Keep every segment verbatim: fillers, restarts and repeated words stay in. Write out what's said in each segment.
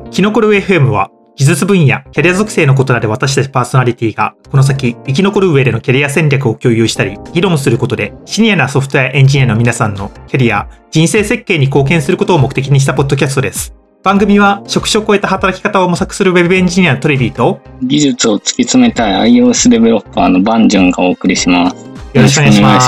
キノコル エフエム は技術分野、キャリア属性の異なる私たちパーソナリティがこの先生き残る上でのキャリア戦略を共有したり議論することでシニアなソフトウェアエンジニアの皆さんのキャリア、人生設計に貢献することを目的にしたポッドキャストです。番組は職種を超えた働き方を模索するウェブエンジニアのトレビーと技術を突き詰めたい iOS デベロッパーのバンジョンがお送りします。 よろしくお願いします。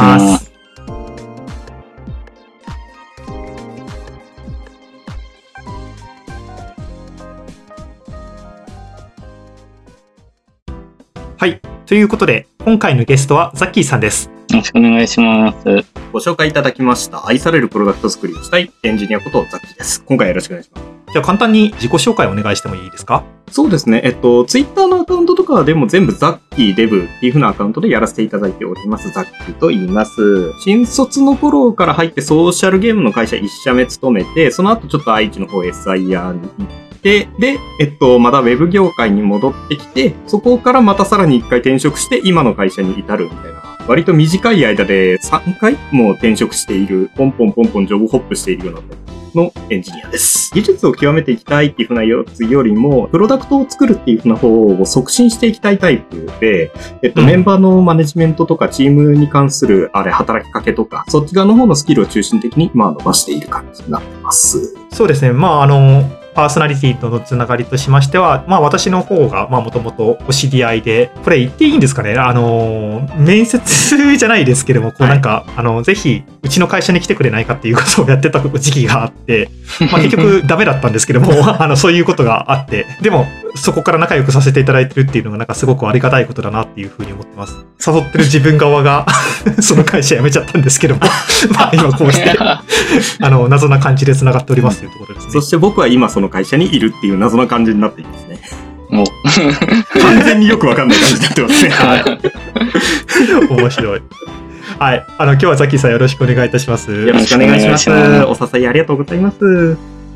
はい。ということで、今回のゲストはザッキーさんです。 よろしくお願いします。 ご紹介いただきました。愛されるプロダクト作りをしたいエンジニアことザッキーです。今回よろしくお願いします。 じゃあ簡単に自己紹介をお願いしてもいいですか？ そうですね。えっと、ツイッターのアカウントとかでも全部ザッキーデブっていう風なアカウントでやらせていただいております。ザッキーと言います。新卒の頃から入ってソーシャルゲームの会社一社目勤めて、その後ちょっと愛知の方 エスアイアール に行って、で、で、えっと、まだウェブ業界に戻ってきて、そこからまたさらにいっかい転職して、今の会社に至るみたいな。割と短い間でさんかいも転職している、ポンポンポンポンジョブホップしているようなのエンジニアです。技術を極めていきたいっていう風なやつよりも、プロダクトを作るっていう風な方を促進していきたいタイプで、えっと、うん、メンバーのマネジメントとかチームに関する、あれ、働きかけとか、そっち側の方のスキルを中心的に、まあ、伸ばしている感じになってます。 そうですね。まあ、あの、パーソナリティとのつながりとしましては、まあ私の方が、まあもともとお知り合いで、これ言っていいんですかね？あの、面接じゃないですけども、こうなんか、はい、あの、ぜひ、うちの会社に来てくれないかっていうことをやってた時期があって、まあ結局ダメだったんですけども、あの、そういうことがあって、でも、そこから仲良くさせていただいてるっていうのがなんかすごくありがたいことだなっていうふうに思ってます。誘ってる自分側がその会社辞めちゃったんですけども、まあ今こうしてあの謎な感じで繋がっておりますというところですね。 そして僕は今その会社にいるっていう謎な感じになっていますね。 もう完全によくわかんない感じになってますね。 はい。面白い。はい。あの今日はザッキーさんよろしくお願いいたします。 よろしくお願いします。お支えありがとうございます。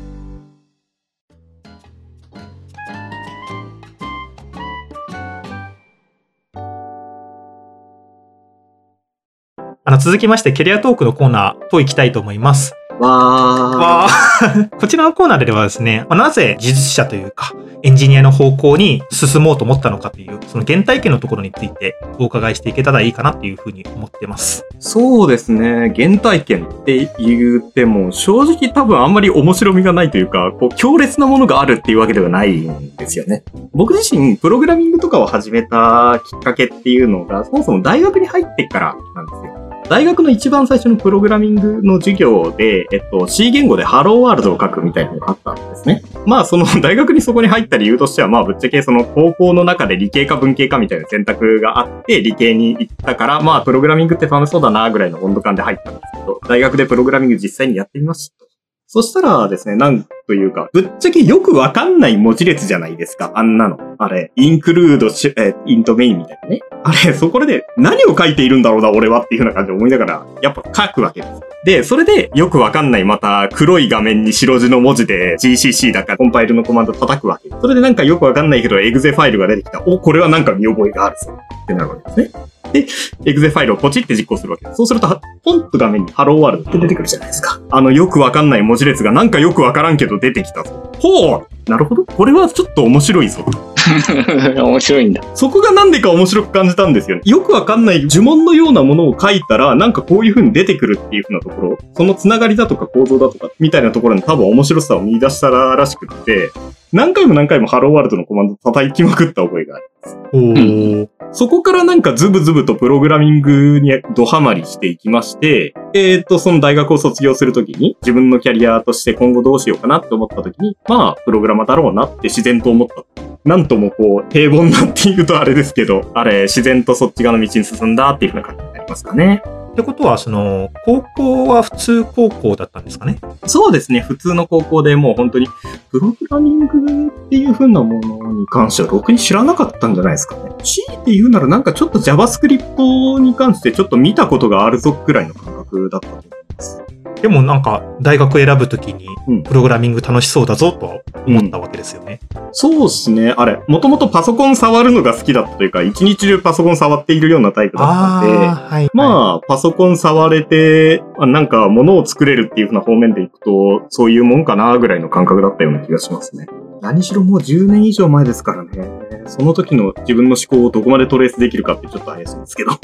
あの続きましてキャリアトークのコーナーといきたいと思います。 わー。 わーこちらのコーナーではですね、なぜ技術者というかエンジニアの方向に進もうと思ったのかというその原体験のところについてお伺いしていけたらいいかなっていうふうに思ってます。 そうですね。原体験って言っても正直多分あんまり面白みがないというか、こう強烈なものがあるっていうわけではないんですよね。僕自身プログラミングとかを始めたきっかけっていうのがそもそも大学に入ってからなんですよ。大学の一番最初のプログラミングの授業で、えっと、C 言語でハローワールドを書くみたいなのがあったんですね。まあ、その大学にそこに入った理由としては、まあ、ぶっちゃけその高校の中で理系か文系かみたいな選択があって、理系に行ったから、まあ、プログラミングって楽しそうだな、ぐらいの温度感で入ったんですけど、大学でプログラミング実際にやってみました。そしたらですね、なんというか、ぶっちゃけよくわかんない文字列じゃないですか、あんなの。あれ、インクルード、え、イントメインみたいなね。あれ、そこで何を書いているんだろうな、俺はっていう風な感じで思いながら、やっぱ書くわけです。で、それでよくわかんないまた黒い画面に白字の文字で ジーシーシー だかコンパイルのコマンド叩くわけです。それでなんかよくわかんないけど、エグゼファイルが出てきた。お、これはなんか見覚えがあるぞ。ってなるわけですね。で、エグゼファイルをポチって実行するわけです。そうすると、ポンと画面にハローワールドって出てくるじゃないですか。あの、よくわかんない文字列がなんかよくわからんけど出てきたぞ。ほう！なるほど。これはちょっと面白いぞ。 面白いんだ。 そこがなんでか面白く感じたんですよね。よくわかんない呪文のようなものを書いたら、なんかこういう風に出てくるっていう風なところ、そのつながりだとか構造だとか、みたいなところに多分面白さを見出したらしくって、何回も何回もハローワールドのコマンド叩きまくった覚えがあります。 おー。 そこからなんかズブズブとプログラミングにドハマりしていきまして、えっと、その大学を卒業するときに、自分のキャリアとして今後どうしようかなって思ったときに、まあ、プログラマーだろうなって自然と思った。なんともこう、平凡なっていうとあれですけど、あれ、自然とそっち側の道に進んだっていう風な感じになりますかね。 ってことは、その、高校は普通高校だったんですかね？ そうですね。普通の高校でもう本当に、プログラミングっていう風なものに関しては、ろくに知らなかったんじゃないですかね。C って言うならなんかちょっと JavaScript に関してちょっと見たことがあるぞくらいの感覚だったと思います。 でもなんか、大学選ぶときに、プログラミング楽しそうだぞと思ったわけですよね。 うん、そうですね。あれ、もともとパソコン触るのが好きだったというか、一日中パソコン触っているようなタイプだったんで、 あ、はい、 まあ、パソコン触れて、なんか物を作れるっていう風な方面でいくと、そういうもんかなぐらいの感覚だったような気がしますね。 何しろもうじゅうねん以上前ですからね。その時の自分の思考をどこまでトレースできるかってちょっと怪しいんですけど。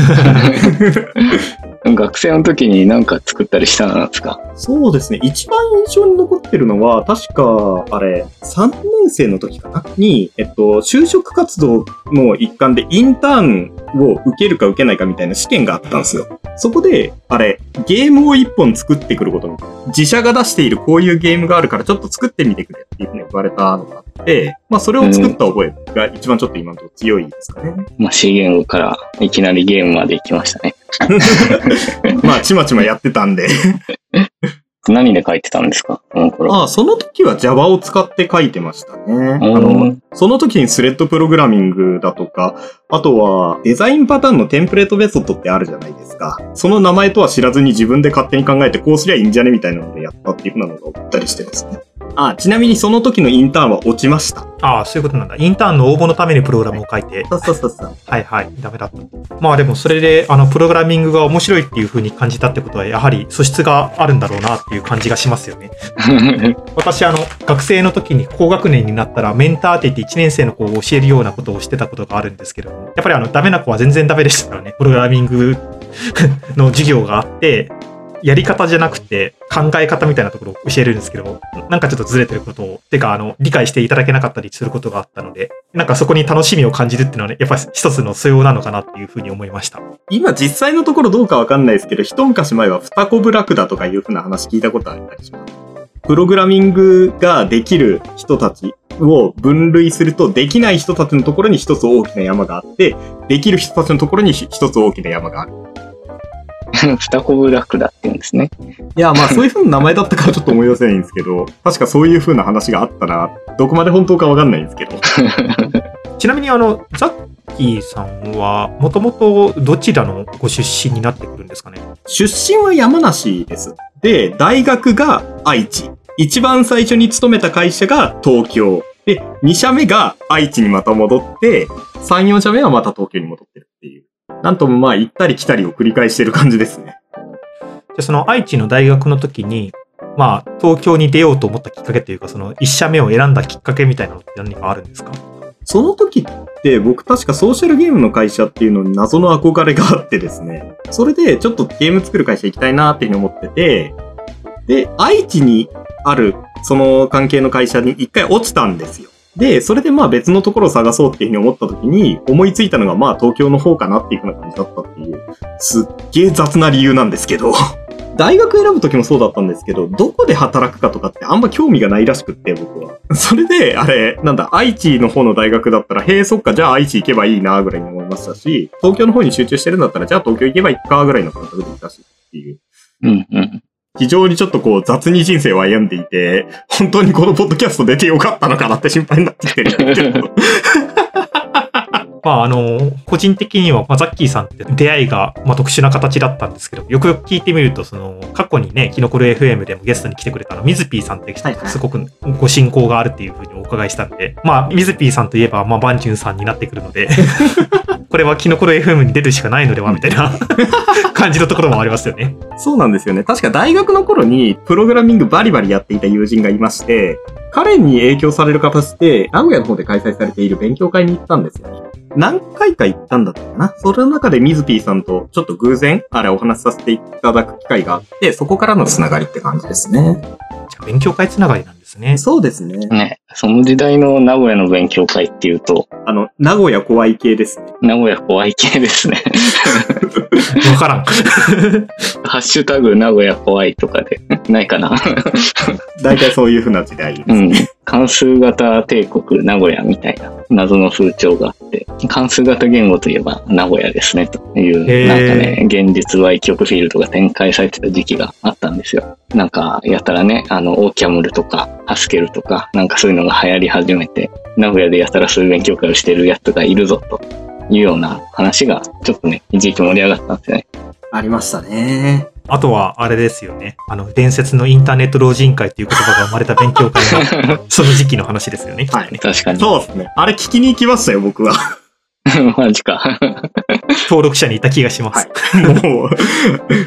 学生の時に何か作ったりしたんですか？ そうですね。一番印象に残ってるのは、確か、あれ、さんねん生の時かなに、えっと、就職活動の一環でインターンを受けるか受けないかみたいな試験があったんですよ。そこで、あれ、ゲームを一本作ってくることに、自社が出しているこういうゲームがあるからちょっと作ってみてくれっていうふうに言われたのがあって、まあそれを作った覚えが一番ちょっと今のところ強いですかね。 まあ C 言語からいきなりゲームまで行きましたね。 まあちまちまやってたんで。 何で書いてたんですか、この頃？ ああ、その時は Java を使って書いてましたね。あの、その時にスレッドプログラミングだとか、あとはデザインパターンのテンプレートメソッドってあるじゃないですか。その名前とは知らずに自分で勝手に考えてこうすりゃいいんじゃねみたいなのでやったっていうふうなのが送ったりしてますね。あ、ちなみにその時のインターンは落ちました。 ああ、そういうことなんだ。インターンの応募のためにプログラムを書いて。 そうそうそうそう。 はいはい。ダメだった。まあでもそれで、あの、プログラミングが面白いっていう風に感じたってことは、やはり素質があるんだろうなっていう感じがしますよね。私、あの、学生の時に高学年になったら、メンターって言っていちねん生の子を教えるようなことをしてたことがあるんですけども、やっぱりあの、ダメな子は全然ダメでしたからね。プログラミングの授業があって、やり方じゃなくて考え方みたいなところを教えるんですけど、なんかちょっとずれてることを、てかあの、理解していただけなかったりすることがあったので、なんかそこに楽しみを感じるっていうのはね、やっぱり一つの素養なのかなっていうふうに思いました。 今実際のところどうかわかんないですけど、一昔前は二コブラクだとかいうふうな話聞いたことあったりします。プログラミングができる人たちを分類すると、できない人たちのところに一つ大きな山があって、できる人たちのところに一つ大きな山がある。 二コブラクダって言うんですね。 いや、まあそういう風な名前だったからちょっと思い出せないんですけど、確かそういう風な話があったな。どこまで本当かわかんないんですけど。 ちなみにあの、ザッキーさんは、もともとどちらのご出身になってくるんですかね？ 出身は山梨です。で、大学が愛知。一番最初に勤めた会社が東京。で、に社目が愛知にまた戻って、さん、よん社目はまた東京に戻ってるっていう。なんともまあ行ったり来たりを繰り返してる感じですね。 で、その愛知の大学の時に、まあ東京に出ようと思ったきっかけというか、そのいち社目を選んだきっかけみたいなのって何かあるんですか？ その時って僕確かソーシャルゲームの会社っていうのに謎の憧れがあってですね。それでちょっとゲーム作る会社行きたいなっていうふうに思ってて、で、愛知にあるその関係の会社に一回落ちたんですよ。で、それでまあ別のところを探そうっていうふうに思った時に思いついたのがまあ東京の方かなっていうふうな感じだったっていう、すっげえ雑な理由なんですけど。大学選ぶ時もそうだったんですけど、どこで働くかとかってあんま興味がないらしくって、僕は。それで、あれ、なんだ、愛知の方の大学だったら、へえ、そっか、じゃあ愛知行けばいいな、ぐらいに思いましたし、東京の方に集中してるんだったら、じゃあ東京行けばいいか、ぐらいの感覚で行ったしっていう。 うんうん。 非常にちょっとこう雑に人生を歩んでいて、本当にこのポッドキャスト出てよかったのかなって心配になってきてるんですけど。 まああの、個人的には、まあ、ザッキーさんって出会いが、まあ、特殊な形だったんですけど、よくよく聞いてみると、その、過去にね、キノコル エフエム でもゲストに来てくれたの、ミズピーさんって人、はいはい、すごくご親交があるっていうふうにお伺いしたんで、まあ、ミズピーさんといえば、まあ、バンジュンさんになってくるので、これはキノコル エフエム に出るしかないのでは、みたいな感じのところもありますよね。 そうなんですよね。確か大学の頃に、プログラミングバリバリやっていた友人がいまして、彼に影響される形で、名古屋の方で開催されている勉強会に行ったんですよね。何回か行ったんだったかな。それの中でミズピーさんとちょっと偶然、あれお話しさせていただく機会があって、そこからのつながりって感じですね。 じゃあ勉強会つながりなんですね。 そうですね。 ね、その時代の名古屋の勉強会っていうと、 あの、名古屋怖い系ですね。 名古屋怖い系ですね。 わからん。 ハッシュタグ名古屋怖いとかでないかな。 大体そういう風な時代ですね。 うん。関数型帝国名古屋みたいな謎の風潮があって、関数型言語といえば名古屋ですねという、なんかね、現実歪曲フィールドが展開されてた時期があったんですよ。なんか、やたらね、あの、オーキャムルとか、ハスケルとか、なんかそういうのが流行り始めて、名古屋でやたらそういう勉強会をしてるやつがいるぞというような話が、ちょっとね、一時期盛り上がったんですよね。 ありましたね。 あとは、あれですよね。あの、伝説のインターネット老人会っていう言葉が生まれた勉強会が、その時期の話ですよね。 はい、 ね、 確かに。 そうですね。あれ聞きに行きましたよ、僕は。 マジか。 登録者にいた気がします。 はい、もう、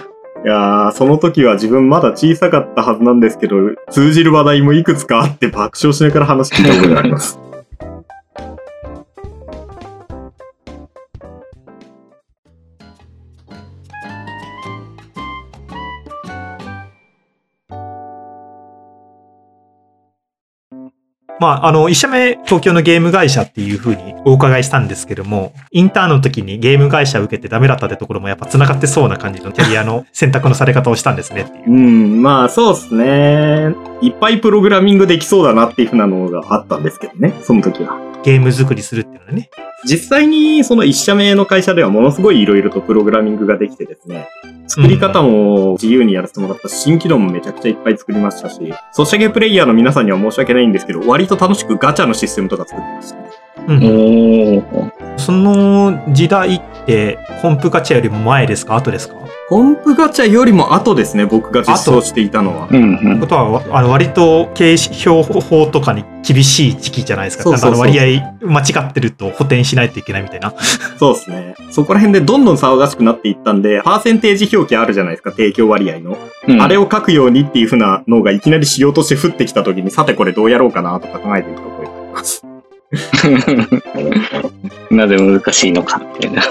いやー、その時は自分まだ小さかったはずなんですけど、通じる話題もいくつかあって爆笑しながら話聞いたことがあります。 まあ、あの、一社目、東京のゲーム会社っていう風にお伺いしたんですけども、インターンの時にゲーム会社を受けてダメだったってところもやっぱ繋がってそうな感じのキャリアの選択のされ方をしたんですねっていう。 うん、まあそうですね。いっぱいプログラミングできそうだなっていう風なのがあったんですけどね、その時は。 ゲーム作りするっていうのはね。 実際にその一社目の会社ではものすごい色々とプログラミングができてですね、作り方も自由にやらせてもらったし、新機能もめちゃくちゃいっぱい作りましたし、ソシャゲプレイヤーの皆さんには申し訳ないんですけど、割と楽しくガチャのシステムとか作ってましたね。 うん、その時代ってコンプガチャよりも前ですか後ですか？ コンプガチャよりも後ですね、僕が実装していたのは。ということは、あの割と経費法とかに厳しい時期じゃないですか。そうそうそう、あの割合間違ってると補填しないといけないみたいな。 そうですね。そこら辺でどんどん騒がしくなっていったんで、パーセンテージ表記あるじゃないですか、提供割合の。うん、あれを書くようにっていう風なのがいきなり仕様として降ってきた時に、さてこれどうやろうかなとか考えていた覚えがあります。 なぜ難しいのかみたいな。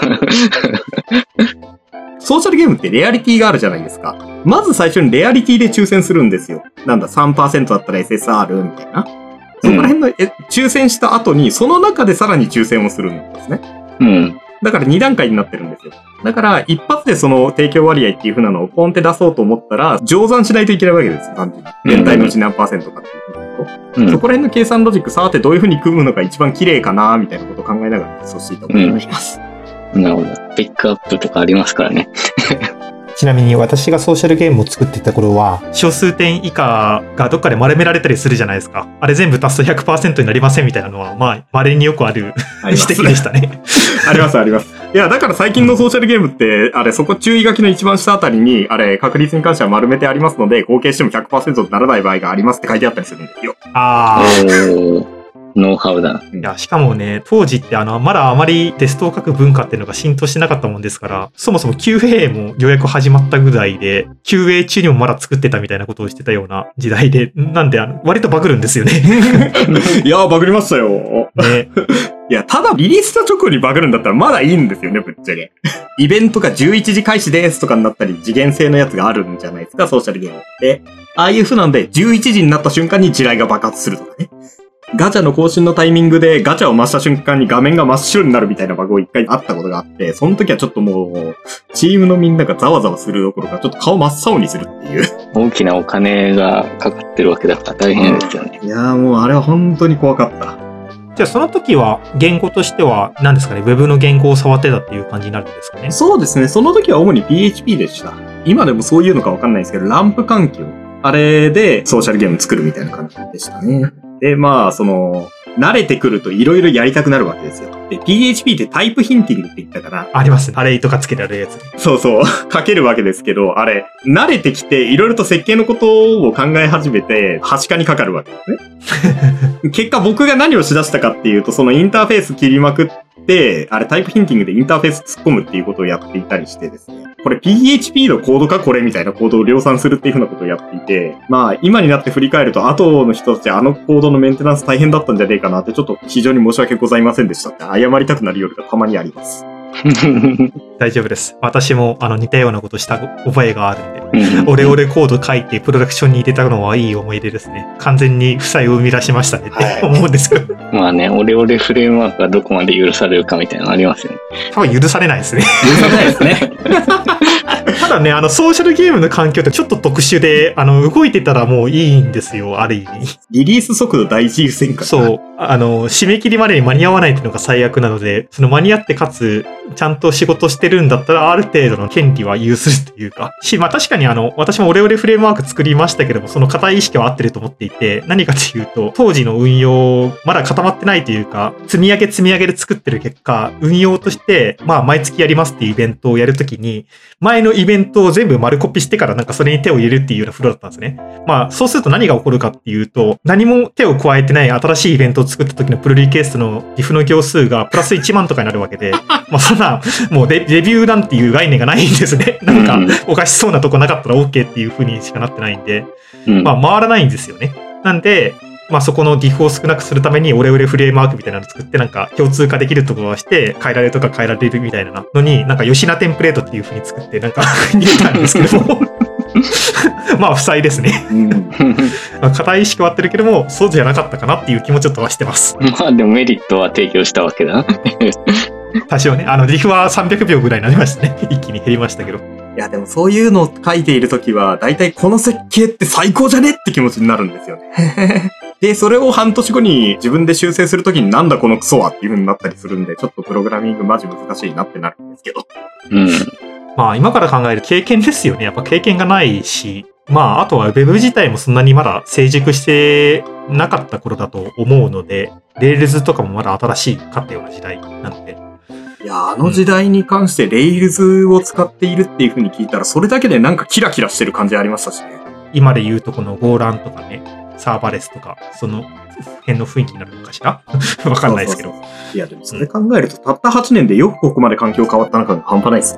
ソーシャルゲームってレアリティがあるじゃないですか。まず最初にレアリティで抽選するんですよ。なんだ さんパーセント だったら エスエスアール みたいな。そこら辺の、うん、え抽選した後にその中でさらに抽選をするんですね。 うん。 だからに段階になってるんですよ。だから一発でその提供割合っていう風なのをポンって出そうと思ったら乗算しないといけないわけですよ。単純に。全体のうち何パーセントかっていうこと。うん、そこら辺の計算ロジックさてどういう風に組むのが一番綺麗かなみたいなことを考えながらそうしていたと思います。 うん、なるほど。ピックアップとかありますからね。 ちなみに私がソーシャルゲームを作っていた頃は小数点以下がどっかで丸められたりするじゃないですか。あれ全部足すと ひゃくパーセント になりませんみたいなのはまあ稀によくある指摘でしたね。 ありますあります。いやだから最近のソーシャルゲームってあれそこ注意書きの一番下あたりにあれ確率に関しては丸めてありますので合計しても ひゃくパーセント にならない場合がありますって書いてあったりするんですよ。 ああ。ノウハウだ。 いや、しかもね、当時ってあの、まだあまりテストを書く文化っていうのが浸透してなかったもんですから、そもそも キューエー もようやく始まったぐらいで、キューエー 中にもまだ作ってたみたいなことをしてたような時代で、なんであの、割とバグるんですよね。 いやー、バグりましたよ。 ね。 いや、ただリリースした直後にバグるんだったらまだいいんですよね、ぶっちゃけ。イベントがじゅういちじ開始ですとかになったり、次元性のやつがあるんじゃないですか、ソーシャルゲームって。ああいう風なんで、じゅういちじになった瞬間に地雷が爆発するとかね。ガチャの更新のタイミングでガチャを回した瞬間に画面が真っ白になるみたいなバグを一回あったことがあって、その時はちょっともう、チームのみんながざわざわするどころか、ちょっと顔真っ青にするっていう。 大きなお金がかかってるわけだから大変ですよね。 いやーもうあれは本当に怖かった。 じゃあその時は言語としては何ですかね、ウェブの言語を触ってたっていう感じになるんですかね。 そうですね。その時は主に ピーエイチピー でした。今でもそういうのかわかんないですけど、ランプ環境。あれでソーシャルゲーム作るみたいな感じでしたね。で、まあ、その、慣れてくるといろいろやりたくなるわけですよ。で、ピーエイチピー ってタイプヒンティングって言ったから。 ありますね。アレイとかつけられるやつ。 そうそう。書けるわけですけど、あれ、慣れてきていろいろと設計のことを考え始めて、はしかにかかるわけですね。結果僕が何をしだしたかっていうと、そのインターフェース切りまくって、あれタイプヒンティングでインターフェース突っ込むっていうことをやっていたりしてですね。これ ピーエイチピー のコードかこれみたいなコードを量産するっていうふうなことをやっていて、まあ今になって振り返ると後の人たちあのコードのメンテナンス大変だったんじゃねえかなってちょっと非常に申し訳ございませんでしたって謝りたくなる夜がたまにあります。 大丈夫です。私もあの似たようなことした覚えがあるんで、オレオレコード書いてプロダクションに入れたのはいい思い出ですね。完全に負債を生み出しましたねって思うんですけど。 まあね、オレオレフレームワークがどこまで許されるかみたいなのありますよね。 多分許されないですね。 許されないですね。 ただね、あのソーシャルゲームの環境ってちょっと特殊で、あの動いてたらもういいんですよ、ある意味。 リリース速度第一優先かな。 そう、あの締め切りまでに間に合わないっていうのが最悪なので、その間に合ってかつちゃんと仕事してるんだったらある程度の権利は有するというか、し、まあ確かにあの私もオレオレフレームワーク作りましたけども、その固い意識は合ってると思っていて、何かというと当時の運用まだ固まってないというか、積み上げ積み上げで作ってる結果、運用としてまあ毎月やりますっていうイベントをやるときに、前のイベンントを全部丸コピしてからなんかそれに手を入れるっていうようなフローだったんですね。まあそうすると何が起こるかっていうと、何も手を加えてない新しいイベントを作った時のプルリクエストの ディフ の行数がプラスいちまんとかになるわけで、まあそんなもうレビューなんていう概念がないんですね。なんかおかしそうなとこなかったら OK っていう風にしかなってないんで、まあ回らないんですよね。なんで、まあそこの ディフ を少なくするためにオレオレフレームワークみたいなのを作ってなんか共通化できるところをして変えられるとか変えられるみたいなのになんか吉名テンプレートっていう風に作ってなんか入れたんですけどもまあ負債ですね。硬い意識は合ってるけどもそうじゃなかったかなっていう気もちょっとはしてます。 まあでもメリットは提供したわけだ。 多少ね、あの ディフ はさんびゃくびょうぐらいになりましたね。一気に減りましたけど。 いやでもそういうのを書いているときはだいたいこの設計って最高じゃねって気持ちになるんですよね。で、それを半年後に自分で修正するときになんだこのクソはっていう風になったりするんで、ちょっとプログラミングマジ難しいなってなるんですけど。 うん。 まあ今から考える経験ですよね。やっぱ経験がないし、まああとは Web 自体もそんなにまだ成熟してなかった頃だと思うので、Rails とかもまだ新しいかったような時代なので。 いや、あの時代に関して Rails を使っているっていう風に聞いたら、それだけでなんかキラキラしてる感じありましたしね。 今で言うとこの Golang とかね、サーバレスとか、その辺の雰囲気になるのかしらわかんないですけど。 そうそうそう。いや、でもそれ考えると、たったはちねんでよくここまで環境変わったのかが半端ないです。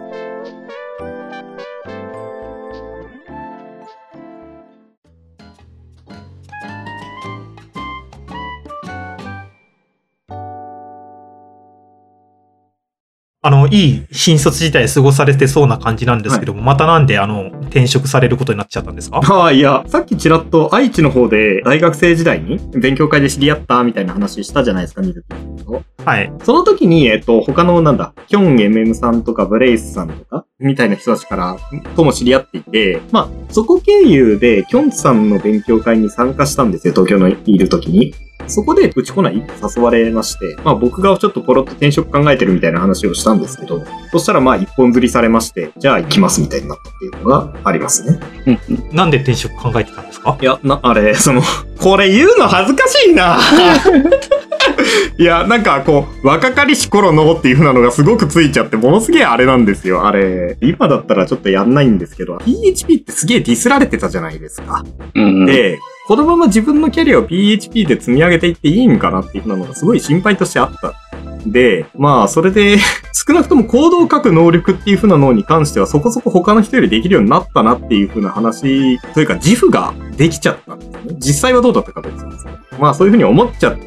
あの、いい新卒時代過ごされてそうな感じなんですけども、はい、またなんであの、転職されることになっちゃったんですか？ ああ、いや、さっきちらっと愛知の方で大学生時代に勉強会で知り合ったみたいな話したじゃないですか、水木さんと。 はい。 その時に、えっと、他のなんだ、キョン エムエム さんとかブレイスさんとか、みたいな人たちからとも知り合っていて、まあ、そこ経由でキョンさんの勉強会に参加したんですよ、東京のいる時に。そこでうち来ないって誘われまして、まあ僕がちょっとポロッと転職考えてるみたいな話をしたんですけど、そしたらまあ一本釣りされまして、じゃあ行きますみたいになったっていうのがありますね。 なんで転職考えてたんですか？ いや、な、あれ、その、これ言うの恥ずかしいな。いや、なんかこう、若かりし頃のっていう風なのがすごくついちゃって、ものすげえあれなんですよ。あれ、今だったらちょっとやんないんですけど、ピーエイチピー ってすげえディスられてたじゃないですか。 うん、 で、このまま自分のキャリアを ピーエイチピー で積み上げていっていいんかなっていう風なのがすごい心配としてあった。で、まあ、それで、少なくともコードを書く能力っていう風なのに関してはそこそこ他の人よりできるようになったなっていう風な話、というか自負ができちゃったんですね。実際はどうだったかですね。まあ、そういう風に思っちゃって、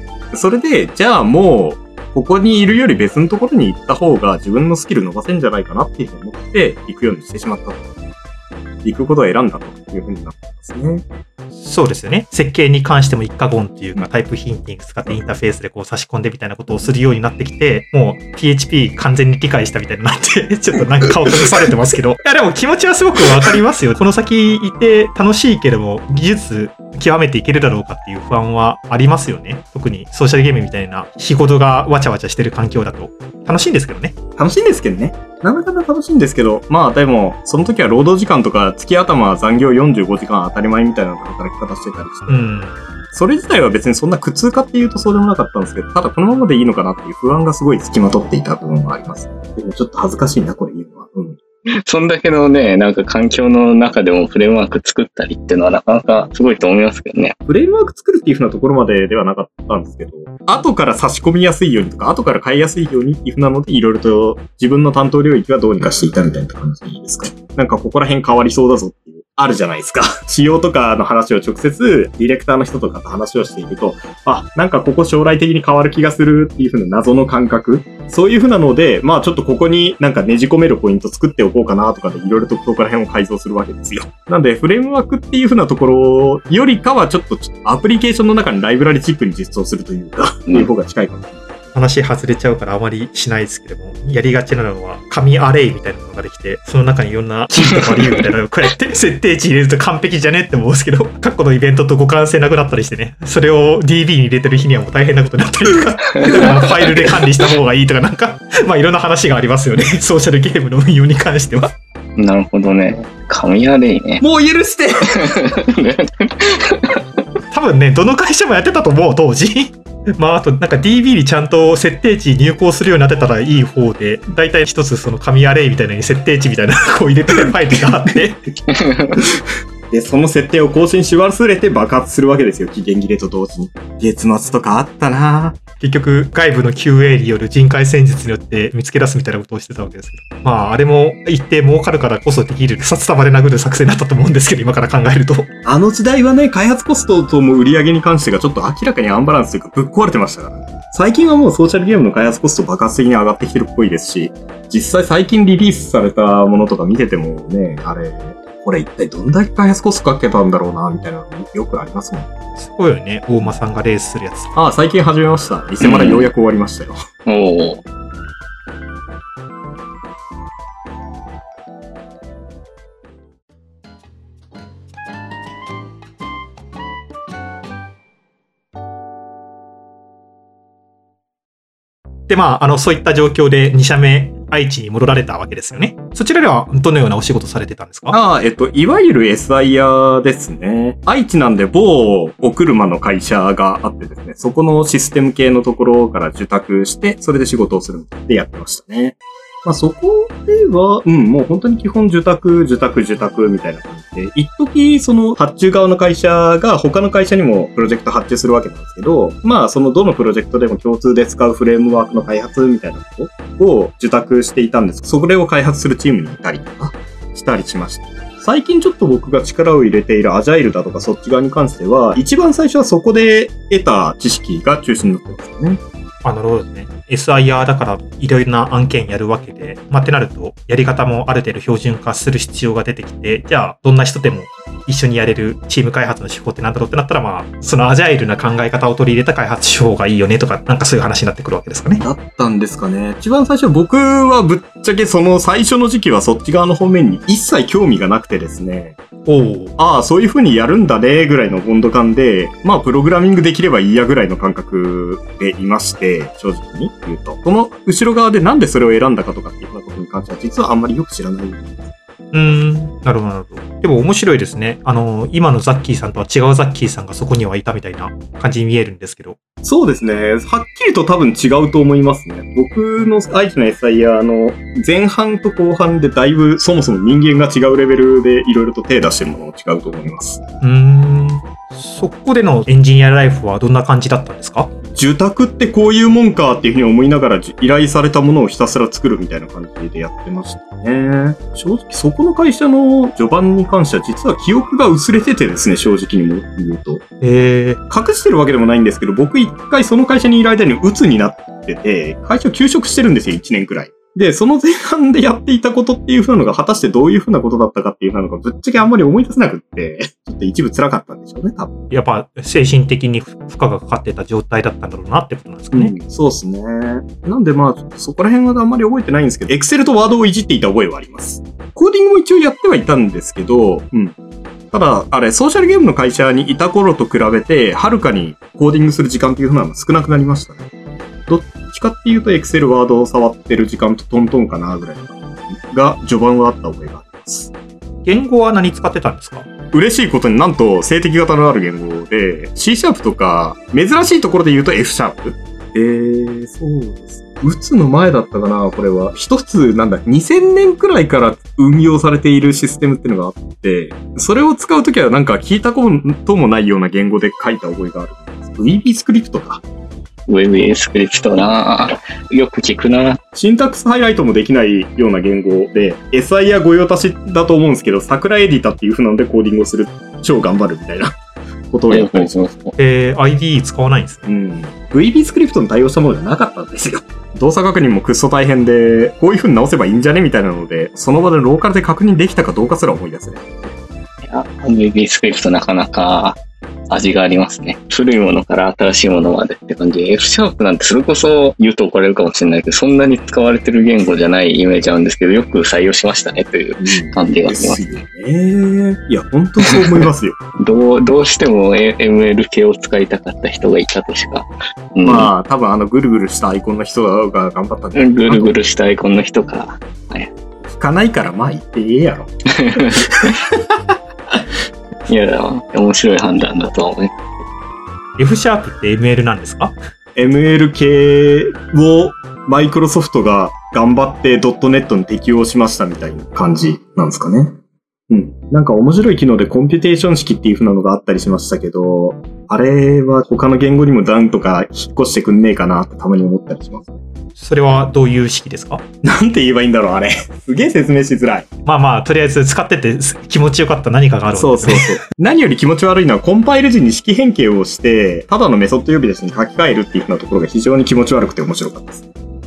それで、じゃあもう、ここにいるより別のところに行った方が自分のスキル伸ばせんじゃないかなっていうふうに思って行くようにしてしまったと。行くことを選んだというふうになってますね。 そうですよね。設計に関しても一過言っていうか、タイプヒンティング使ってインターフェースでこう差し込んでみたいなことをするようになってきて、もう ピーエイチピー 完全に理解したみたいになって、ちょっとなんか顔崩されてますけど。いやでも気持ちはすごくわかりますよ。この先いて楽しいけれども、技術極めていけるだろうかっていう不安はありますよね。特にソーシャルゲームみたいな日ごとがわちゃわちゃしてる環境だと。楽しいんですけどね。 楽しいんですけどね。なかなか楽しいんですけど、まあでも、その時は労働時間とか月頭残業よんじゅうごじかん当たり前みたいな働き方してたりして。 うん。 それ自体は別にそんな苦痛かっていうとそうでもなかったんですけど、ただこのままでいいのかなっていう不安がすごい付きまとっていた部分はあります。でもちょっと恥ずかしいな、これ言うのは。うん。 そんだけのね、なんか環境の中でもフレームワーク作ったりっていうのはなかなかすごいと思いますけどね。 フレームワーク作るっていう風なところまでではなかったんですけど、後から差し込みやすいようにとか、後から変えやすいようにっていう風なので、いろいろと自分の担当領域はどうにかしていたみたいな感じでいいですか。なんかここら辺変わりそうだぞっていう。あるじゃないですか。仕様とかの話を直接ディレクターの人とかと話をしていると、あ、なんかここ将来的に変わる気がするっていう風な謎の感覚。そういう風なので、まあちょっとここになんかねじ込めるポイント作っておこうかなとかでいろいろとそこら辺を改造するわけですよ。なんでフレームワークっていう風なところよりかはちょっとアプリケーションの中にライブラリチップに実装するというか、っていう方が近いかな。 話外れちゃうからあまりしないですけども、やりがちなのは紙アレイみたいなのができて、その中にいろんなキーとか理由みたいなのをこうやって設定値入れると完璧じゃねって思うんですけど、過去のイベントと互換性なくなったりしてね、それを ディービー に入れてる日にはもう大変なことになったりとか、ファイルで管理した方がいいとかなんか、まあいろんな話がありますよね。ソーシャルゲームの運用に関しては。 なるほどね。紙アレイね。 もう許して多分ね、どの会社もやってたと思う、当時。 まあ、あと、なんか ディービー にちゃんと設定値入稿するようになってたらいい方で、だいたい一つその紙アレイみたいなのに設定値みたいなのを入れてるファイルがあって。 で、その設定を更新し忘れて爆発するわけですよ、期限切れと同時に。月末とかあったなぁ。 結局、外部の キューエー による人海戦術によって見つけ出すみたいなことをしてたわけですけど。まあ、あれも一定儲かるからこそできる札束で殴る作戦だったと思うんですけど、今から考えると。 あの時代はね、開発コストとも売り上げに関してがちょっと明らかにアンバランスというかぶっ壊れてましたから。最近はもうソーシャルゲームの開発コスト爆発的に上がってきてるっぽいですし、実際最近リリースされたものとか見ててもね、あれ、これ一体どんだけ開発コストかけたんだろうな、みたいなのよくありますもん。 すごいよね、大間さんがレースするやつ。 ああ、最近始めました。リセマラようやく終わりましたよ。 うん、おー。 で、まあ、あの、そういった状況でに社目、愛知に戻られたわけですよね。そちらではどのようなお仕事されてたんですか？ ああ、えっと、いわゆる エスアイ 屋ですね。愛知なんで某お車の会社があってですね、そこのシステム系のところから受託して、それで仕事をするってやってましたね。まあそこでは、うん、もう本当に基本受託、受託、受託みたいな感じで、一時その発注側の会社が他の会社にもプロジェクト発注するわけなんですけど、まあそのどのプロジェクトでも共通で使うフレームワークの開発みたいなことを受託していたんです。それを開発するチームにいたりとかしたりしました。最近ちょっと僕が力を入れているアジャイルだとかそっち側に関しては、一番最初はそこで得た知識が中心になってますよね。 あ、なるほどですね。エスアイアール だからいろいろな案件やるわけで、まあ、ってなると、やり方もある程度標準化する必要が出てきて、じゃあ、どんな人でも一緒にやれるチーム開発の手法ってなんだろうってなったら、まあ、そのアジャイルな考え方を取り入れた開発手法がいいよねとか、なんかそういう話になってくるわけですかね。 だったんですかね。一番最初、僕はぶっちゃけその最初の時期はそっち側の方面に一切興味がなくてですね。 おお。 ああ、そういう風にやるんだね、ぐらいの温度感で、まあ、プログラミングできればいいやぐらいの感覚でいまして、正直に言うと。その後ろ側でなんでそれを選んだかとかっていうようなことに関しては、実はあんまりよく知らない。 うーん、なるほど、なるほど。でも面白いですね。あの、今のザッキーさんとは違うザッキーさんがそこにはいたみたいな感じに見えるんですけど。 そうですね。はっきりと多分違うと思いますね。僕の愛知の エスアイアール の前半と後半でだいぶそもそも人間が違うレベルでいろいろと手出してるものも違うと思います。 うーん。そこでのエンジニアライフはどんな感じだったんですか？ 受託ってこういうもんかっていうふうに思いながら依頼されたものをひたすら作るみたいな感じでやってましたね。正直そこの会社の序盤に関しては実は記憶が薄れててですね、正直にも言うと。 へー。 隠してるわけでもないんですけど、僕一回その会社にいる間に鬱になってて、会社を休職してるんですよ、いちねんくらい。で、その前半でやっていたことっていう風なのが果たしてどういう風なことだったかっていう風なのがぶっちゃけあんまり思い出せなくって、ちょっと一部辛かったんでしょうね、多分。 やっぱ精神的に負荷がかかってた状態だったんだろうなってことなんですかね。 うん、そうですね。なんでまあ、そこら辺はあんまり覚えてないんですけど、Excel と Word をいじっていた覚えはあります。コーディングも一応やってはいたんですけど、うん。ただ、あれ、ソーシャルゲームの会社にいた頃と比べて、はるかにコーディングする時間っていう風なのが少なくなりましたね。どっちかっていうと、Excel、Word を触ってる時間とトントンかな、ぐらいが、序盤はあった覚えがあります。 言語は何使ってたんですか？ 嬉しいことになんと、静的型のある言語で、C シャープとか、珍しいところで言うと F シャープ。えー、そうです。打つの前だったかな、これは。一つ、なんだ、にせんねんくらいから運用されているシステムっていうのがあって、それを使うときはなんか聞いたこともないような言語で書いた覚えがある。ブイビー スクリプトか。 ウェブ エー スクリプトなぁ。よく聞くなぁ。 シンタックスハイライトもできないような言語で、エスアイ や御用達だと思うんですけど、桜エディタっていう風なのでコーディングをする。超頑張るみたいなことをやったりします。 えー、アイディー 使わないんですね。 うん。ブイビー スクリプトに対応したものじゃなかったんですよ。動作確認もくっそ大変で、こういう風に直せばいいんじゃねみたいなので、その場でローカルで確認できたかどうかすら思い出せない。 いや、ブイビー スクリプトなかなか味がありますね。古いものから新しいものまでって感じで、F シャープなんてそれこそ言うと怒られるかもしれないけど、そんなに使われてる言語じゃないイメージあるんですけど、よく採用しましたねという感じがします。 ですよね。いや、本当そう思いますよ。 どう、どうしても エムエル 系を使いたかった人がいたとしか。 うん、まあ、多分あのぐるぐるしたアイコンの人が頑張ったんで。ぐるぐるしたアイコンの人か。はい。 聞かないからまあ言ってええやろ。 いや、面白い判断だと思う。 F シャープって エムエル なんですか？ エムエル 系をマイクロソフトが頑張って ドットネット に適用しましたみたいな感じなんですかね。うん。なんか面白い機能でコンピュテーション式っていう風なのがあったりしましたけど、あれは他の言語にもなんとか引っ越してくんねえかなってたまに思ったりします。 それはどういう式ですか？ なんて言えばいいんだろう、あれ。すげえ説明しづらい。 まあまあ、とりあえず使ってて気持ちよかった何かがあるわけですね。 そうそうそう。何より気持ち悪いのはコンパイル時に式変形をして、ただのメソッド呼び出しに書き換えるっていう風なところが非常に気持ち悪くて面白かったです。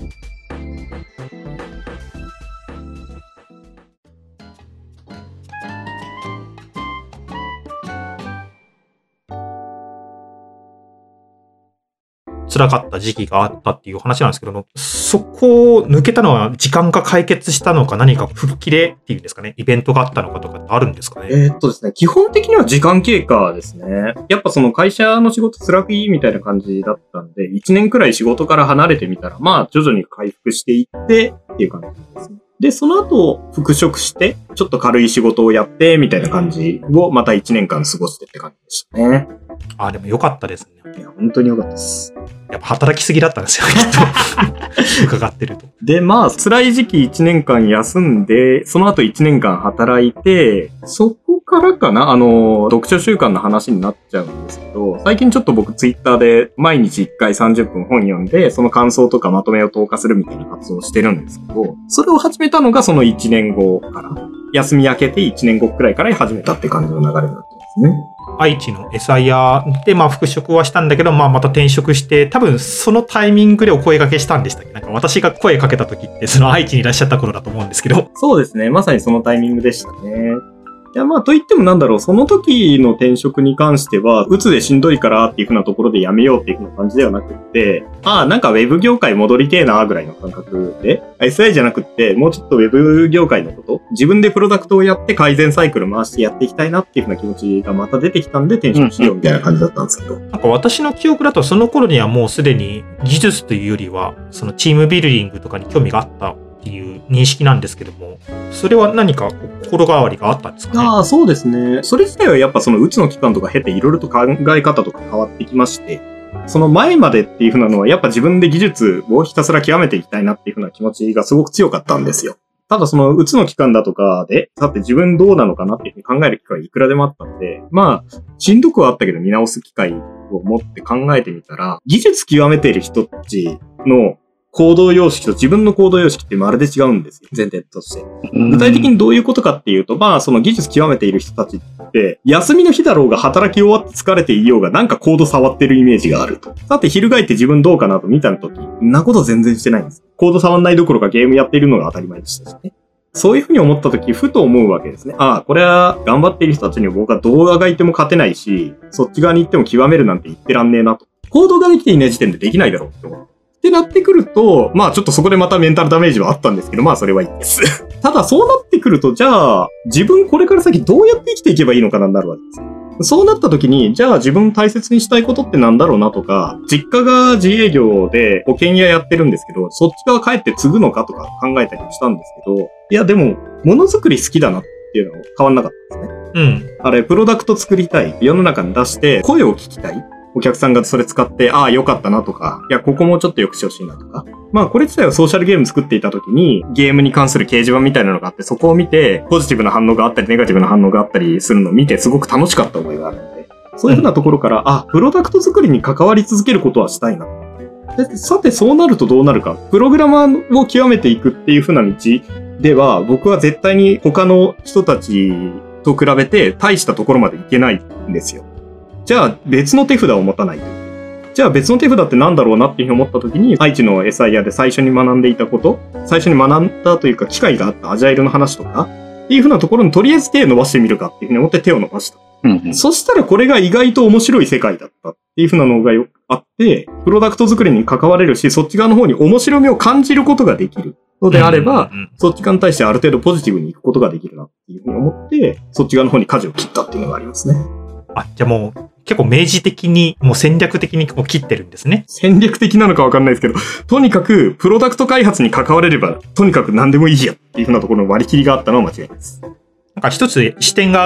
辛かった時期があったっていう話なんですけど、そこを抜けたのは時間が解決したのか、何か吹っ切れっていうんですかね、イベントがあったのかとかってあるんですかね。 えー、っとですね、基本的には時間経過ですね。やっぱその会社の仕事辛くいいみたいな感じだったんで、いちねんくらい仕事から離れてみたら、まあ徐々に回復していってっていう感じですね。で、その後復職して、ちょっと軽い仕事をやってみたいな感じをまたいちねんかん過ごしてって感じでしたね。 あ、でも良かったですね。 いや、本当に良かったです。 やっぱ働きすぎだったんですよ、きっと。伺ってると。 で、まあ、辛い時期いちねんかん休んで、その後いちねんかん働いて、そこからかな、あの、読書習慣の話になっちゃうんですけど、最近ちょっと僕ツイッターで毎日いっかいさんじゅっぷん本読んで、その感想とかまとめを投下するみたいな活動をしてるんですけど、それを始めたのがそのいちねんごから、休み明けていちねんごくらいから始めたって感じの流れになってますね。 愛知の エスアイアール で、まあ、復職はしたんだけど、まあ、また転職して、多分そのタイミングでお声掛けしたんでしたっけ？なんか私が声かけた時って、その愛知にいらっしゃった頃だと思うんですけど。 そうですね。まさにそのタイミングでしたね。いや、まあ、と言ってもなんだろう、その時の転職に関しては、鬱でしんどいからっていう風なところでやめようっていう風な感じではなくって、ああ、なんかウェブ業界戻りてえなぐらいの感覚で、エスアイ じゃなくって、もうちょっとウェブ業界のこと、自分でプロダクトをやって改善サイクル回してやっていきたいなっていう風な気持ちがまた出てきたんで転職しようみたいな感じだったんですけど。 なんか私の記憶だとその頃にはもうすでに技術というよりは、そのチームビルディングとかに興味があったっていう認識なんですけども、それは何か心変わりがあったんですかね？ ああ、そうですね。それ自体はやっぱそのうつの期間とか経ていろいろと考え方とか変わってきまして、その前までっていう風なのはやっぱ自分で技術をひたすら極めていきたいなっていう風な気持ちがすごく強かったんですよ。ただそのうつの期間だとかで、さて自分どうなのかなっていう風に考える機会いくらでもあったんで、まあ、しんどくはあったけど見直す機会を持って考えてみたら、技術極めている人たちの行動様式と自分の行動様式ってまるで違うんですよ。前提として。具体的にどういうことかっていうと、まあその技術極めている人たちって、休みの日だろうが働き終わって疲れていようがなんかコード触ってるイメージがあると。さて翻って自分どうかなと見たとき、んなこと全然してないんです。コード触んないどころかゲームやっているのが当たり前でしたしね。そういうふうに思ったとき、ふと思うわけですね。ああ、これは頑張っている人たちに僕は動画がいても勝てないし、そっち側に行っても極めるなんて言ってらんねえなと。コードができていない時点でできないだろうって思う。ってなってくると、まあちょっとそこでまたメンタルダメージはあったんですけど、まあそれはいいです。ただそうなってくると、じゃあ自分これから先どうやって生きていけばいいのかなになるわけです。そうなった時に、じゃあ自分大切にしたいことってなんだろうなとか、実家が自営業で保険屋やってるんですけど、そっち側帰って継ぐのかとか考えたりもしたんですけど、いやでも、ものづくり好きだなっていうのは変わんなかったんですね。 うん。 あれ、プロダクト作りたい。世の中に出して声を聞きたい。お客さんがそれ使って、ああ、良かったなとか、いや、ここもちょっと良くしてほしいなとか。まあ、これ自体はソーシャルゲーム作っていた時に、ゲームに関する掲示板みたいなのがあって、そこを見て、ポジティブな反応があったり、ネガティブな反応があったりするのを見て、すごく楽しかった思いがあるので、そういうふうなところから、あ、プロダクト作りに関わり続けることはしたいな。で、さて、そうなるとどうなるか。プログラマーを極めていくっていうふうな道では、僕は絶対に他の人たちと比べて、大したところまでいけないんですよ。じゃあ、別の手札を持たないと。じゃあ別の手札ってなんだろうなっていうふうに思った時に、愛知の エスアイアール で最初に学んでいたこと、最初に学んだというか機会があったアジャイルの話とか、っていうふうなところにとりあえず手を伸ばしてみるかっていうふうに思って手を伸ばした。うんうん、そしたらこれが意外と面白い世界だったっていうふうなのがあって、プロダクト作りに関われるし、そっち側の方に面白みを感じることができるのであれば、うんうんうん、そっち側に対してある程度ポジティブに行くことができるなっていうふうに思って、そっち側の方に舵を切ったっていうのがありますね。 あ、じゃあもう、結構明示的に、もう戦略的に切ってるんですね。 戦略的なのかわかんないですけど、とにかくプロダクト開発に関われれば、とにかく何でもいいやっていうふうなところの割り切りがあったのは間違いないです。 なんか一つ視点が上がっ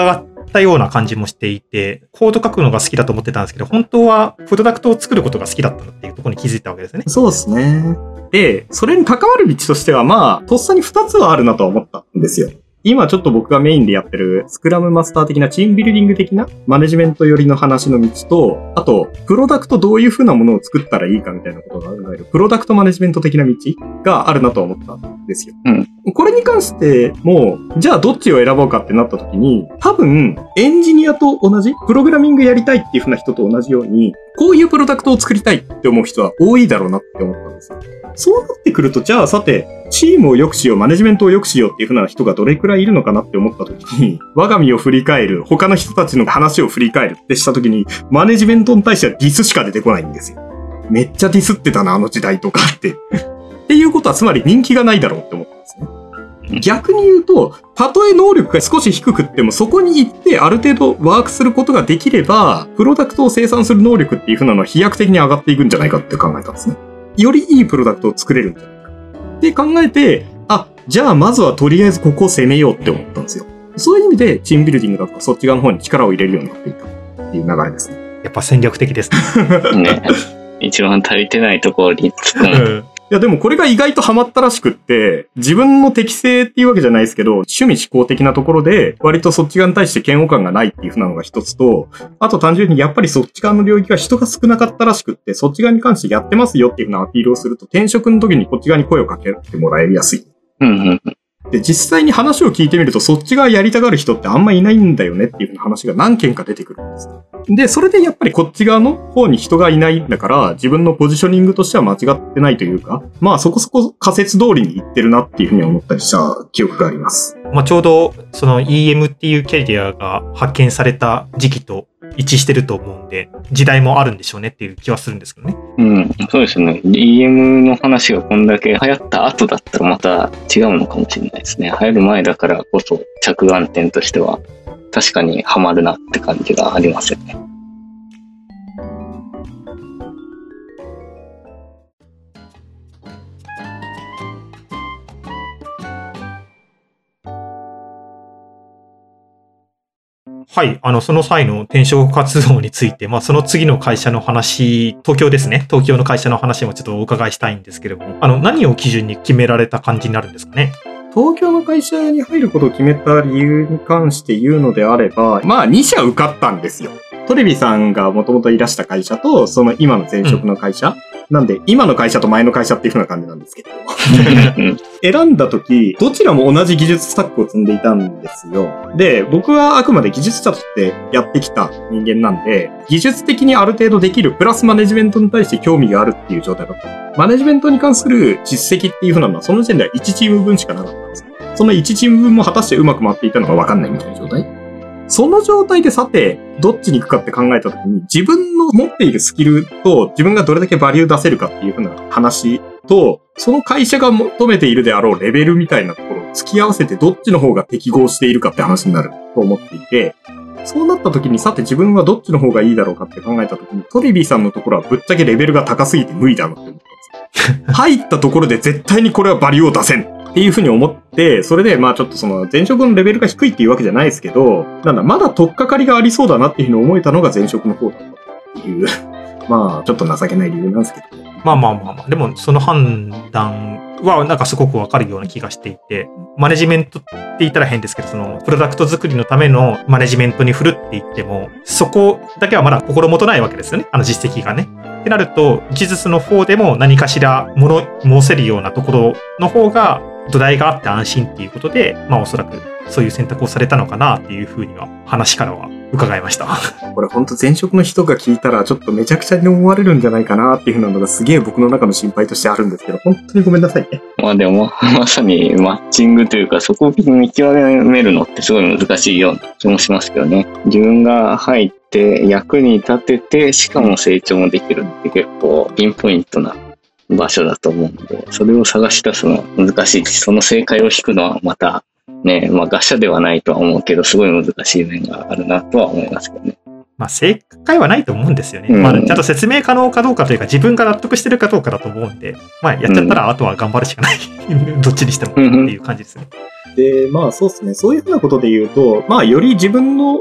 ったような感じもしていて、コード書くのが好きだと思ってたんですけど、本当はプロダクトを作ることが好きだったっていうところに気づいたわけですね。 そうですね。で、それに関わる道としては、まあ、とっさにふたつはあるなとは思ったんですよ。今ちょっと僕がメインでやってるスクラムマスター的なチームビルディング的なマネジメント寄りの話の道と、あと、プロダクトどういう風なものを作ったらいいかみたいなことが考えるプロダクトマネジメント的な道があるなと思ったんですよ。 うん。 これに関しても、じゃあどっちを選ぼうかってなった時に、多分、エンジニアと同じ、プログラミングやりたいっていう風な人と同じように、こういうプロダクトを作りたいって思う人は多いだろうなって思ったんですよ。そうなってくると、じゃあさて、チームを良くしよう、マネジメントを良くしようっていう風な人がどれくらいいるのかなって思った時に、我が身を振り返る、他の人たちの話を振り返るってした時に、マネジメントに対してはディスしか出てこないんですよ。めっちゃディスってたな、あの時代とかって。っていうことは、つまり人気がないだろうって思ったんですね。逆に言うと、たとえ能力が少し低くっても、そこに行ってある程度ワークすることができれば、プロダクトを生産する能力っていう風なのは飛躍的に上がっていくんじゃないかって考えたんですね。よりいいプロダクトを作れるんじゃないか。って考えて、あ、じゃあまずはとりあえずここを攻めようって思ったんですよ。そういう意味で、チームビルディングだとかそっち側の方に力を入れるようになっていたっていう流れですね。 やっぱ戦略的ですね。ね。一番足りてないところに突っ込む。 いやでもこれが意外とハマったらしくって、自分の適性っていうわけじゃないですけど、趣味思考的なところで、割とそっち側に対して嫌悪感がないっていう風なのが一つと、あと単純にやっぱりそっち側の領域が人が少なかったらしくって、そっち側に関してやってますよっていう風なアピールをすると、転職の時にこっち側に声をかけてもらえやすい。 うんうんうん。 で、実際に話を聞いてみると、そっち側やりたがる人ってあんまいないんだよねっていう話が何件か出てくるんです。で、それでやっぱりこっち側の方に人がいないんだから、自分のポジショニングとしては間違ってないというか、まあそこそこ仮説通りにいってるなっていうふうに思ったりした記憶があります。 まあちょうどその イーエム っていうキャリアが発見された時期と一致してると思うんで、時代もあるんでしょうねっていう気はするんですけどね。 うん、そうですね。イーエム の話がこんだけ流行った後だったらまた違うのかもしれないですね。流行る前だからこそ着眼点としては確かにハマるなって感じがありますよね。 はい。あの、その際の転職活動について、まあ、その次の会社の話、東京ですね。東京の会社の話もちょっとお伺いしたいんですけれども、あの、何を基準に決められた感じになるんですかね。 東京の会社に入ることを決めた理由に関して言うのであれば、まあに社受かったんですよ。トレビさんがもともといらした会社と、その今の前職の会社。うん、なんで、今の会社と前の会社っていう風な感じなんですけど。選んだ時、どちらも同じ技術スタックを積んでいたんですよ。で、僕はあくまで技術者としてやってきた人間なんで、技術的にある程度できる、プラスマネジメントに対して興味があるっていう状態だった。マネジメントに関する実績っていう風なのは、その時点ではいちチーム分しかなかったんです。そのいちチーム分も果たしてうまく回っていたのか分かんないみたいな状態。その状態でさて、どっちに行くかって考えたときに、自分の持っているスキルと自分がどれだけバリュー出せるかっていう風な話と、その会社が求めているであろうレベルみたいなところを突き合わせてどっちの方が適合しているかって話になると思っていて、そうなった時にさて自分はどっちの方がいいだろうかって考えた時に、トレビーさんのところはぶっちゃけレベルが高すぎて無理だなって思ったんです。入ったところで絶対にこれはバリューを出せんっていうふうに思って、それでまあちょっとその前職のレベルが低いっていうわけじゃないですけど、なんだ、まだ取っかかりがありそうだなっていうふうに思えたのが前職の方だったっていう、まあちょっと情けない理由なんですけど。 まあまあまあまあ、でもその判断はなんかすごくわかるような気がしていて、マネジメントって言ったら変ですけど、そのプロダクト作りのためのマネジメントに振るって言っても、そこだけはまだ心もとないわけですよね。あの実績がね。ってなると、技術の方でも何かしら物申せるようなところの方が土台があって安心っていうことで、まあおそらくそういう選択をされたのかなっていうふうには話からは伺いました。 これ本当前職の人が聞いたらちょっとめちゃくちゃに思われるんじゃないかなっていうふうなのがすげえ僕の中の心配としてあるんですけど、本当にごめんなさいね。 まあでもまさにマッチングというか、そこを見極めるのってすごい難しいような気もしますけどね。自分が入って役に立てて、しかも成長もできるって結構ピンポイントな場所だと思うので、それを探し出すのは難しいし、その正解を引くのはまたね、まあガシャではないとは思うけど、すごい難しい面があるなとは思いますけどね。 まあ正解はないと思うんですよね。うん、まあちゃんと説明可能かどうかというか、自分が納得してるかどうかだと思うんで、まあやっちゃったらあとは頑張るしかない。うん、どっちにしてもっていう感じですね。 で、まあそうですね。そういうふうなことで言うと、まあより自分の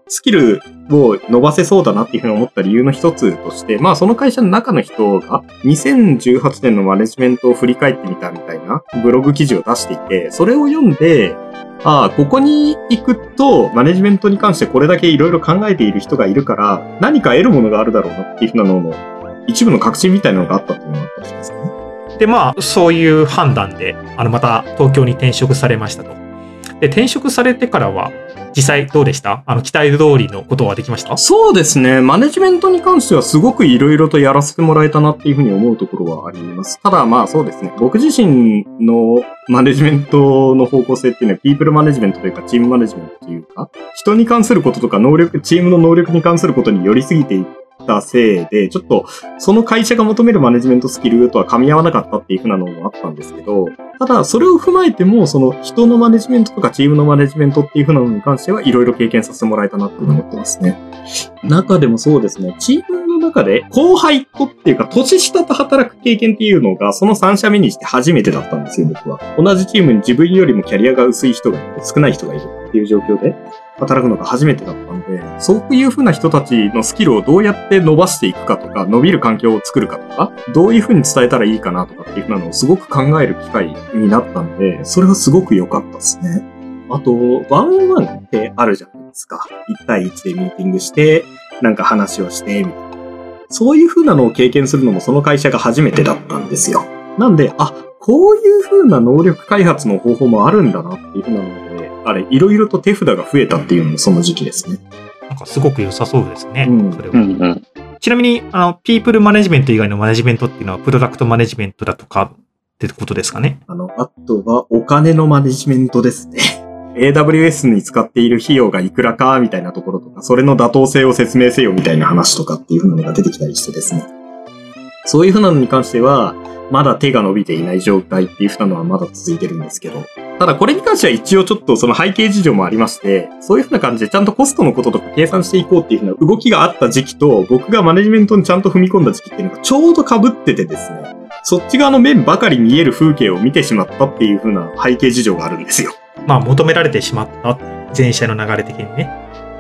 スキルを伸ばせそうだなっていうふうに思った理由の一つとして、まあその会社の中の人がにせんじゅうはちねんのマネジメントを振り返ってみたみたいなブログ記事を出していて、それを読んで、ああ、ここに行くとマネジメントに関してこれだけいろいろ考えている人がいるから何か得るものがあるだろうなっていうふうなのの一部の確信みたいなのがあったっていうのがあったりしますね。 で、まあそういう判断で、あのまた東京に転職されましたと。で、転職されてからは実際どうでした？あの期待通りのことはできました？ そうですね。マネジメントに関してはすごくいろいろとやらせてもらえたなっていうふうに思うところはあります。ただまあそうですね。僕自身のマネジメントの方向性っていうのはピープルマネジメントというかチームマネジメントというか、人に関することとか能力、チームの能力に関することに寄りすぎていったせいで、ちょっとその会社が求めるマネジメントスキルとは噛み合わなかったっていうふうなのもあったんですけど、ただそれを踏まえてもその人のマネジメントとかチームのマネジメントっていうふうなのに関してはいろいろ経験させてもらえたなって思ってますね。中でもそうですね、チームの中で後輩とっていうか年下と働く経験っていうのがそのさん社目にして初めてだったんですよ、僕は。同じチームに自分よりもキャリアが薄い人がいて少ない人がいるっていう状況で働くのが初めてだったんで、そういう風な人たちのスキルをどうやって伸ばしていくかとか、伸びる環境を作るかとか、どういう風に伝えたらいいかなとかっていう風なのをすごく考える機会になったんで、それはすごく良かったですね。あと、ワンオンワンってあるじゃないですか。いち対いちでミーティングして、なんか話をして、みたいな。そういう風なのを経験するのもその会社が初めてだったんですよ。なんで、あ、こういう風な能力開発の方法もあるんだなっていう風なので、あれ、いろいろと手札が増えたっていうのもその時期ですね。 なんかすごく良さそうですね。 うん、 それは。 うんうん、 ちなみに、あの、ピープルマネジメント以外のマネジメントっていうのは、プロダクトマネジメントだとかってことですかね。 あの、あとはお金のマネジメントですね。エーダブリューエス に使っている費用がいくらかみたいなところとか、それの妥当性を説明せよみたいな話とかっていう風なのが出てきたりしてですね。そういう風なのに関しては、まだ手が伸びていない状態っていう風なのはまだ続いてるんですけど、ただこれに関しては一応ちょっとその背景事情もありまして、そういう風な感じでちゃんとコストのこととか計算していこうっていう風な動きがあった時期と、僕がマネジメントにちゃんと踏み込んだ時期っていうのがちょうど被っててですね、そっち側の面ばかり見える風景を見てしまったっていう風な背景事情があるんですよ。 まあ求められてしまった、前者の流れ的にね。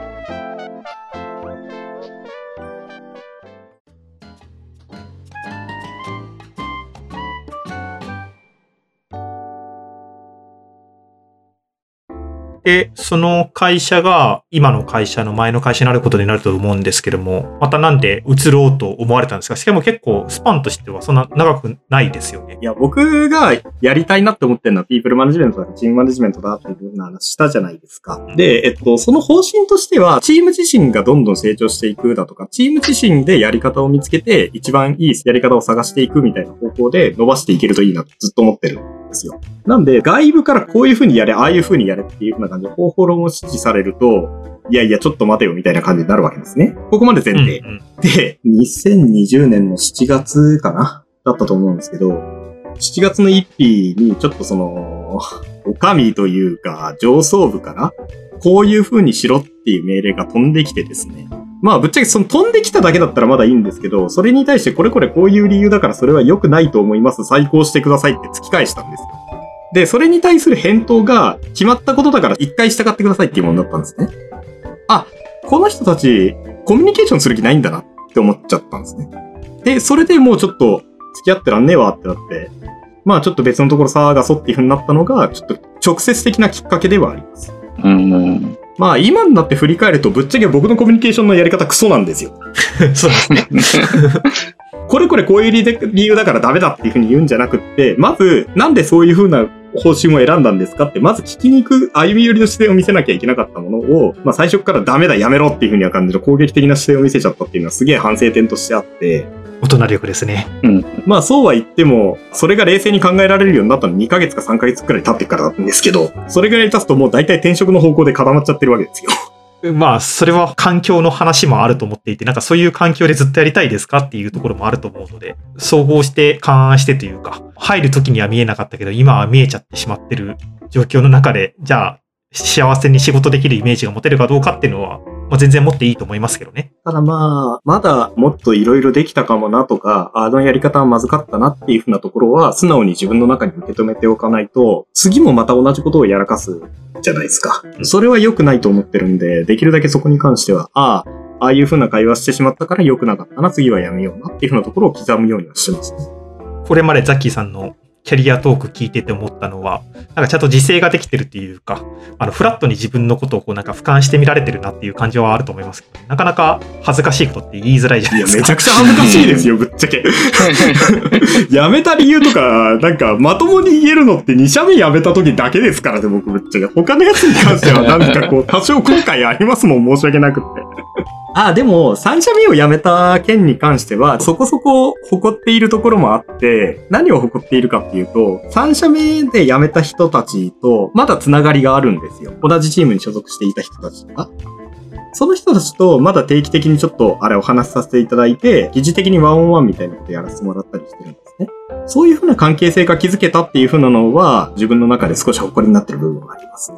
で、その会社が今の会社の前の会社になることになると思うんですけども、またなんで移ろうと思われたんですか？しかも結構スパンとしてはそんな長くないですよね。 いや、僕がやりたいなって思ってるのはピープルマネジメントだかチームマネジメントだっていうの話したじゃないですか。で、えっと、その方針としては、チーム自身がどんどん成長していくだとか、チーム自身でやり方を見つけて、一番いいやり方を探していくみたいな方向で伸ばしていけるといいなってずっと思ってるんですよ。なんで、外部からこういう風にやれ、ああいう風にやれっていう風な感じで方法論を指示されると、いやいや、ちょっと待てよみたいな感じになるわけですね。ここまで前提。うんうん、で、にせんにじゅうねんのしちがつかなだったと思うんですけど、しちがつのいっ日にちょっとその、お上というか上層部からこういう風にしろっていう命令が飛んできてですね。まあぶっちゃけその飛んできただけだったらまだいいんですけど、それに対してこれこれこういう理由だからそれは良くないと思います。再考してくださいって突き返したんですよ。で、それに対する返答が決まったことだから一回従ってくださいっていうものだったんですね。あ、この人たちコミュニケーションする気ないんだなって思っちゃったんですね。で、それでもうちょっと付き合ってらんねえわってなって、まあちょっと別のところ探そうっていう風になったのが、ちょっと直接的なきっかけではあります。 うん。 まあ今になって振り返るとぶっちゃけ僕のコミュニケーションのやり方クソなんですよ。 そうですね。 これこれこういう理由だからダメだっていう風に言うんじゃなくって、まずなんでそういう風な方針を選んだんですかって、まず聞きに行く歩み寄りの姿勢を見せなきゃいけなかったものを、まあ最初からダメだやめろっていう風には感じる攻撃的な姿勢を見せちゃったっていうのはすげえ反省点としてあって、 大人力ですね。 うん。まあそうは言っても、それが冷静に考えられるようになったのにかげつかさんかげつくらい経ってからなんですけど、それぐらい経つともう大体転職の方向で固まっちゃってるわけですよ。 まあ、それは環境の話もあると思っていて、なんかそういう環境でずっとやりたいですかっていうところもあると思うので、総合して勘案してというか、入る時には見えなかったけど、今は見えちゃってしまってる状況の中で、じゃあ、幸せに仕事できるイメージが持てるかどうかっていうのは、 まあ、全然もっといいと思いますけどね。 ただまあ、まだもっといろいろできたかもなとか、あのやり方はまずかったなっていうふうなところは、素直に自分の中に受け止めておかないと、次もまた同じことをやらかすじゃないですか。それは良くないと思ってるんで、できるだけそこに関しては、ああ、ああいうふうな会話してしまったから良くなかったな、次はやめようなっていうふうなところを刻むようにはしてますね。 これまでザッキーさんのキャリアトーク聞いてて思ったのは、なんかちゃんと自制ができてるっていうか、あのフラットに自分のことをこうなんか俯瞰して見られてるなっていう感じはあると思いますけど、なかなか恥ずかしいことって言いづらいじゃないですか。 いや、めちゃくちゃ恥ずかしいですよ、ぶっちゃけ。辞めた理由とか、なんかまともに言えるのってに社目辞めた時だけですからね、僕ぶっちゃけ。他のやつに関してはなんかこう、多少後悔ありますもん、申し訳なくって。あ、でも、さん社目を辞めた件に関しては、そこそこ誇っているところもあって、何を誇っているかっていうと、さん社目で辞めた人たちと、まだつながりがあるんですよ。同じチームに所属していた人たちとか。その人たちと、まだ定期的にちょっと、あれお話しさせていただいて、疑似的にワンオンワンみたいなことやらせてもらったりしてるんですね。そういう風な関係性が築けたっていう風なのは、自分の中で少し誇りになってる部分がありますね。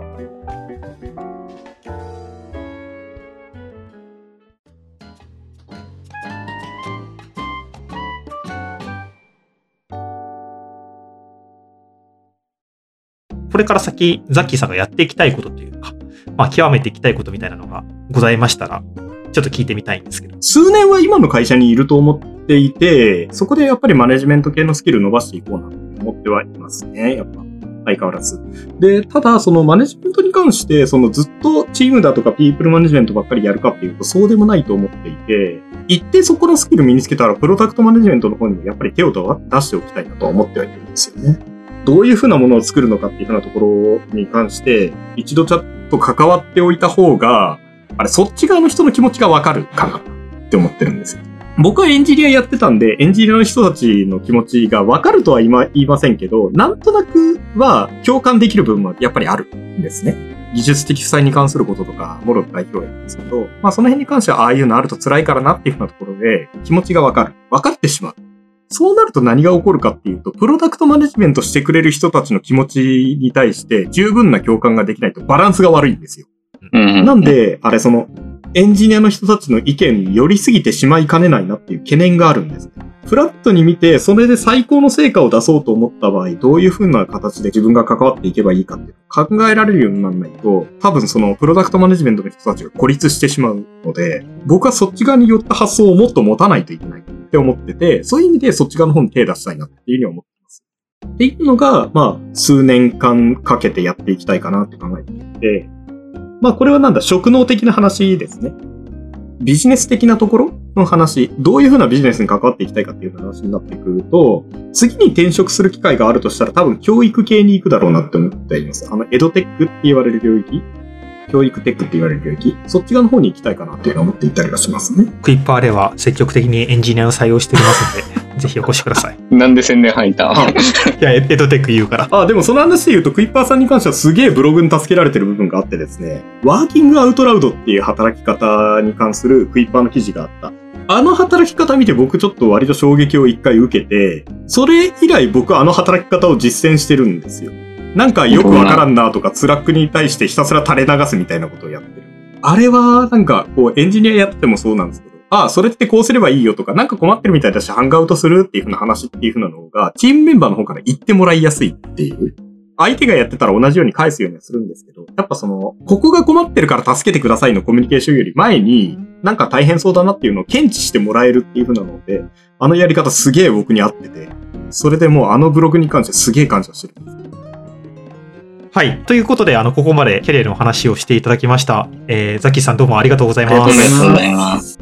これから先、ザッキーさんがやっていきたいことというか、まあ、極めていきたいことみたいなのがございましたら、ちょっと聞いてみたいんですけど。 数年は今の会社にいると思っていて、そこでやっぱりマネジメント系のスキル伸ばしていこうなと思ってはいますね、やっぱ。相変わらず。で、ただ、そのマネジメントに関して、そのずっとチームだとかピープルマネジメントばっかりやるかっていうと、そうでもないと思っていて、一定そこのスキル身につけたら、プロダクトマネジメントの方にもやっぱり手を出しておきたいなとは思ってはいるんですよね。どういうふうなものを作るのかっていうふうなところに関して、一度ちょっと関わっておいた方が、あれ、そっち側の人の気持ちがわかるかなって思ってるんですよ。僕はエンジニアやってたんで、エンジニアの人たちの気持ちがわかるとは今言いませんけど、なんとなくは共感できる部分はやっぱりあるんですね。技術的負債に関することとか、もろ代表なんですけど、まあその辺に関してはああいうのあると辛いからなっていうふうなところで、気持ちがわかる。わかってしまう。そうなると何が起こるかっていうと、プロダクトマネジメントしてくれる人たちの気持ちに対して十分な共感ができないとバランスが悪いんですよ。なんで、あれその、エンジニアの人たちの意見に寄りすぎてしまいかねないなっていう懸念があるんです。フラットに見て、それで最高の成果を出そうと思った場合、どういう風な形で自分が関わっていけばいいかっていうのを考えられるようにならないと、多分そのプロダクトマネジメントの人たちが孤立してしまうので、僕はそっち側に寄った発想をもっと持たないといけないって思ってて、そういう意味でそっち側の方に手出したいなっていうふうに思ってます。っていうのが、まあ、数年間かけてやっていきたいかなって考えていて、まあこれはなんだ、職能的な話ですね。ビジネス的なところの話、どういうふうなビジネスに関わっていきたいかっていう話になってくると、次に転職する機会があるとしたら多分教育系に行くだろうなって思っています。あの、エドテックって言われる領域、教育テックって言われる領域、そっち側の方に行きたいかなっていうのを思っていたりはしますね。 クイッパーでは積極的にエンジニアを採用しておりますので、ぜひお越しください。 なんで宣伝入ったいや、エドテック言うから。 あ、でもその話で言うと、クイッパーさんに関してはすげえブログに助けられてる部分があってですね、ワーキングアウトラウドっていう働き方に関するクイッパーの記事があった。あの働き方見て僕ちょっと割と衝撃を一回受けて、それ以来僕はあの働き方を実践してるんですよ。なんかよくわからんなとか、スラックに対してひたすら垂れ流すみたいなことをやってる。あれはなんかこうエンジニアやっててもそうなんですけど、ああ、それってこうすればいいよとか、なんか困ってるみたいだしハングアウトするっていう風な話っていう風なのが、チームメンバーの方から言ってもらいやすいっていう。相手がやってたら同じように返すようにはするんですけど、やっぱその、ここが困ってるから助けてくださいのコミュニケーションより前に、なんか大変そうだなっていうのを検知してもらえるっていう風なので、あのやり方すげえ僕に合ってて、それでもうあのブログに関してすげえ感謝してるんです。 はい。ということで、あの、ここまでキャリアの話をしていただきました。えー、ザッキーさんどうもありがとうございます。 ありがとうございます。